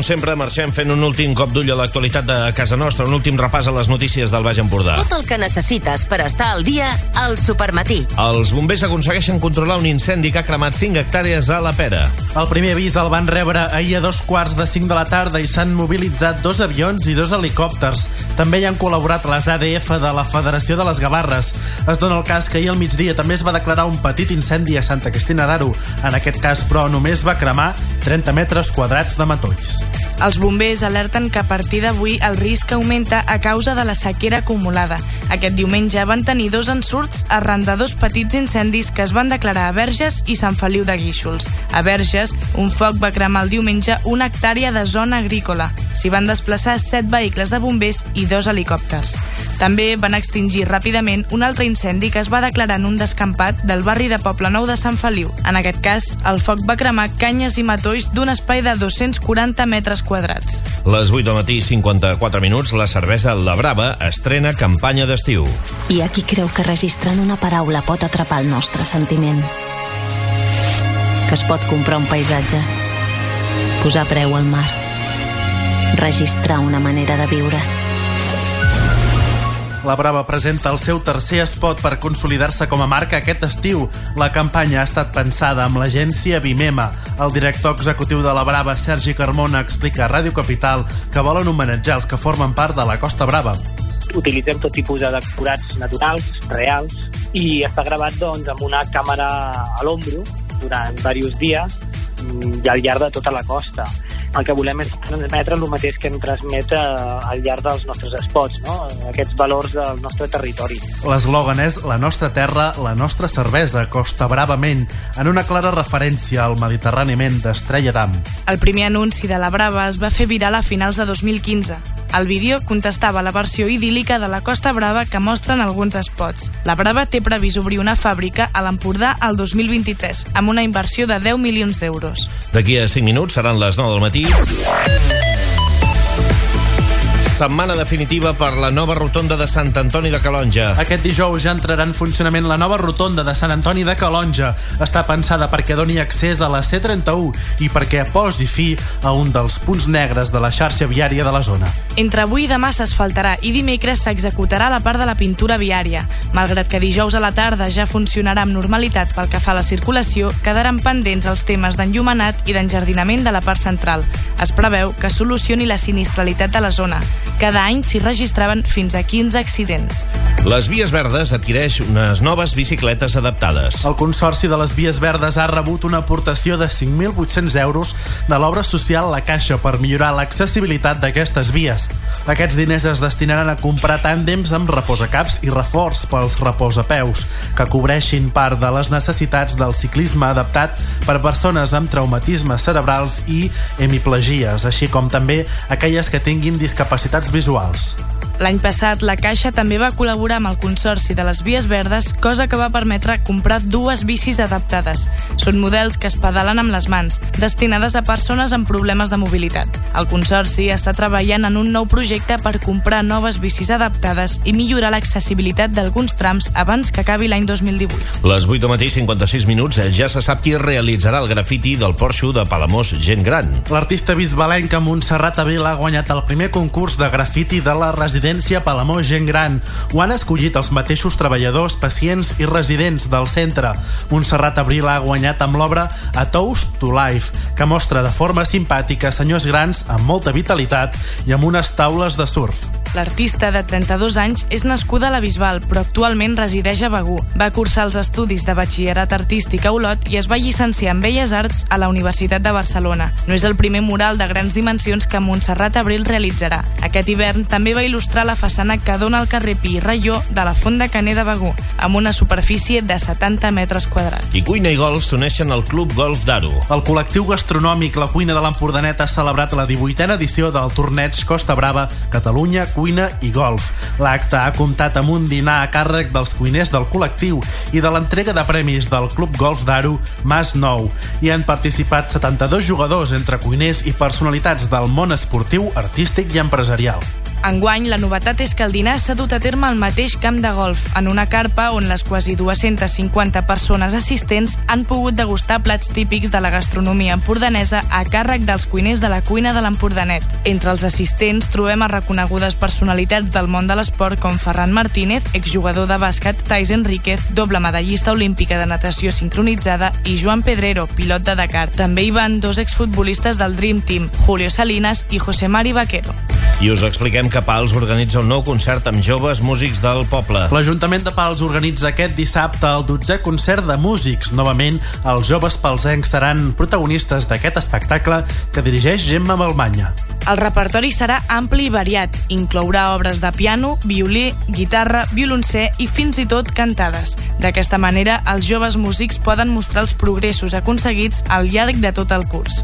sempre, marxem fent un últim cop d'ull a l'actualitat de casa nostra, un últim repàs a les notícies del Baix Empordà. Tot el que necessites per estar al dia al Supermatí. Els bombers aconsegueixen controlar un incendi que ha cremat 5 hectàrees a la Pera. El primer avís el van rebre ahir a 5:15 de la tarda i s'han mobilitzat 2 avions i 2 helicòpters. També hi han col·laborat les ADF de la Federació de les Gavarres. Es dona el cas que ahir al migdia també es va declarar un petit incendi a Santa Cristina d'Aro. En aquest cas, però, només va cremar 30 metres quadrats de matolls. Els bombers alerten que a partir d'avui el risc augmenta a causa de la sequera acumulada. Aquest diumenge van tenir 2 ensurts arran de 2 petits incendis que es van declarar a Verges i Sant Feliu de Guíxols. A Verges, un foc va cremar el diumenge 1 hectàrea de zona agrícola. S'hi van desplaçar 7 vehicles de bombers i 2 helicòpters. També van extingir ràpidament un altre incendi que es va declarar en un descampat del barri de Poblenou de Sant Feliu. En aquest cas, el foc va cremar canyes i matolls d'un espai de 240 metres quadrats. Les 8 del matí, 54 minuts, la cervesa La Brava estrena campanya d'estiu. Hi ha qui creu que registrant una paraula pot atrapar el nostre sentiment. Que es pot comprar un paisatge, posar preu al mar, registrar una manera de viure. La Brava presenta el seu tercer spot per consolidar-se com a marca aquest estiu. La campanya ha estat pensada amb l'agència Vimema. El director executiu de La Brava, Sergi Carmona, explica a Ràdio Capital que volen homenatjar els que formen part de la Costa Brava. Utilitzem tot tipus de decorats naturals, reals, i està gravat amb una càmera a l'ombro durant diversos dies i al llarg de tota la costa. El que volem és transmetre el mateix que hem transmet al llarg dels nostres spots, no? Aquests valors del nostre territori. L'eslògan és La nostra terra, la nostra cervesa, Costa Bravament, en una clara referència al mediterràniament d'Estrella d'Am. El primer anunci de La Brava es va fer viral a finals de 2015. El vídeo contestava la versió idíl·lica de la Costa Brava que mostren alguns spots. La Brava té previst obrir una fàbrica a l'Empordà el 2023, amb una inversió de 10 milions d'euros. D'aquí a 5 minuts seran les 9 del matí. Setmana definitiva per la nova rotonda de Sant Antoni de Calonge. Aquest dijous ja entrarà en funcionament la nova rotonda de Sant Antoni de Calonge. Està pensada perquè doni accés a la C31 i perquè posi fi a un dels punts negres de la xarxa viària de la zona. Entre avui i demà s'asfaltarà i dimecres s'executarà la part de la pintura viària. Malgrat que dijous a la tarda ja funcionarà amb normalitat pel que fa a la circulació, quedaran pendents els temes d'enllumenat i d'enjardinament de la part central. Es preveu que solucioni la sinistralitat de la zona. Cada any s'hi registraven fins a 15 accidents. Les Vies Verdes adquireix unes noves bicicletes adaptades. El Consorci de les Vies Verdes ha rebut una aportació de 5.800 euros de l'obra social La Caixa per millorar l'accessibilitat d'aquestes vies. Aquests diners es destinaran a comprar tàndems amb reposacaps i reforç pels reposapeus, que cobreixin part de les necessitats del ciclisme adaptat per persones amb traumatismes cerebrals i hemiplegies, així com també aquelles que tinguin discapacitats visuals. L'any passat, la Caixa també va col·laborar amb el Consorci de les Vies Verdes, cosa que va permetre comprar 2 bicis adaptades. Són models que es pedalen amb les mans, destinades a persones amb problemes de mobilitat. El Consorci està treballant en un nou projecte per comprar noves bicis adaptades i millorar l'accessibilitat d'alguns trams abans que acabi l'any 2018. Les 8 del matí, 56 minuts, ja se sap qui realitzarà el grafiti del porxo de Palamós Gent Gran. L'artista bisbalenca Montserrat Abril ha guanyat el primer concurs de grafiti de la residència Palamós Gent Gran. Ho han escollit els mateixos treballadors, pacients i residents del centre. Montserrat Abril ha guanyat amb l'obra A Toast to Life, que mostra de forma simpàtica senyors grans amb molta vitalitat i amb unes taules de surf. L'artista, de 32 anys, és nascuda a la Bisbal, però actualment resideix a Begur. Va cursar els estudis de batxillerat artístic a Olot i es va llicenciar en Belles Arts a la Universitat de Barcelona. No és el primer mural de grans dimensions que Montserrat Abril realitzarà. Aquest hivern també va il·lustrar la façana que dona al carrer Pi i Raió de la Font de Caner de Begur, amb una superfície de 70 metres quadrats. I cuina i golf s'uneixen al Club Golf d'Aro. El col·lectiu gastronòmic La Cuina de l'Empordanet ha celebrat la 18a edició del torneig Costa Brava, Catalunya, Cuina i Golf. L'acte ha comptat amb un dinar a càrrec dels cuiners del col·lectiu i de l'entrega de premis del Club Golf d'Aro Mas Nou. Hi han participat 72 jugadors entre cuiners i personalitats del món esportiu, artístic i empresarial. Enguany, la novetat és que el dinar s'ha dut a terme al mateix camp de golf, en una carpa on les quasi 250 persones assistents han pogut degustar plats típics de la gastronomia empordanesa a càrrec dels cuiners de la cuina de l'Empordanet. Entre els assistents trobem a reconegudes personalitats del món de l'esport com Ferran Martínez, exjugador de bàsquet, Thais Enríquez, doble medallista olímpica de natació sincronitzada, i Joan Pedrero, pilot de Dakar. També hi van 2 exfutbolistes del Dream Team, Julio Salinas i José Mari Vaquero. I us expliquem que Pals organitza un nou concert amb joves músics del poble. L'Ajuntament de Pals organitza aquest dissabte el 12è concert de músics. Novament, els joves palsencs seran protagonistes d'aquest espectacle que dirigeix Gemma Balmanya. El repertori serà ampli i variat. Inclourà obres de piano, violí, guitarra, violoncel i fins i tot cantades. D'aquesta manera, els joves músics poden mostrar els progressos aconseguits al llarg de tot el curs.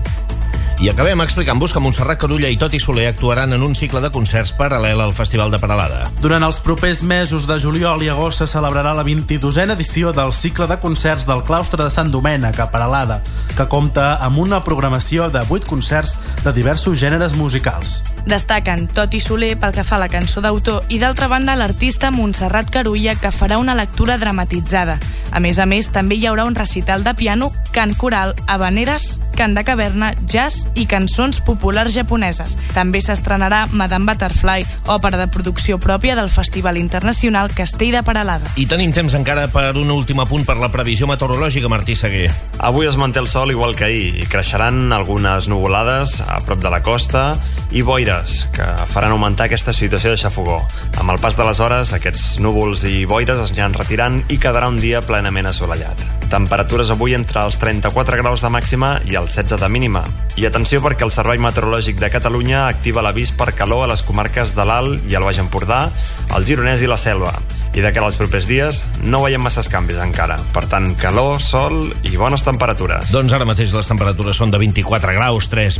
I acabem explicant-vos que Montserrat Carulla i Toti Soler actuaran en un cicle de concerts paral·lel al Festival de Peralada. Durant els propers mesos de juliol i agost se celebrarà la 22a edició del cicle de concerts del claustre de Sant Domènec a Peralada, que compta amb una programació de 8 concerts de diversos gèneres musicals. Destaquen Toti Soler pel que fa a la cançó d'autor i d'altra banda l'artista Montserrat Carulla, que farà una lectura dramatitzada. A més, també hi haurà un recital de piano, cant coral, habaneres, cant de caverna, jazz i cançons populars japoneses. També s'estrenarà Madame Butterfly, òpera de producció pròpia del Festival Internacional Castell de Peralada. I tenim temps encara per un últim apunt per la previsió meteorològica, Martí Seguer. Avui es manté el sol igual que ahir i creixeran algunes nuvolades a prop de la costa i boires que faran augmentar aquesta situació de xafogó. Amb el pas de les hores, aquests núvols i boires es aniran retirant i quedarà un dia plenament assolellat. Temperatures avui entre els 34 graus de màxima i els 16 de mínima. I atenció perquè el Servei Meteorològic de Catalunya activa l'avís per calor a les comarques de l'Alt i el Baix Empordà, el Gironès i la Selva. I de cara als propers dies no veiem masses canvis encara. Per tant, calor, sol i bones temperatures. Doncs ara mateix les temperatures són de 24 graus, 3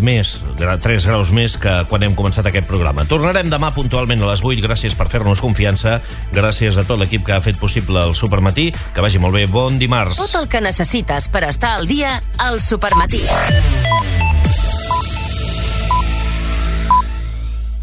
graus més que quan hem començat aquest programa. Tornarem demà puntualment a les 8. Gràcies per fer-nos confiança. Gràcies a tot l'equip que ha fet possible el Supermatí. Que vagi molt bé. Bon dimarts. Tot el que necessites per estar al dia al Supermatí.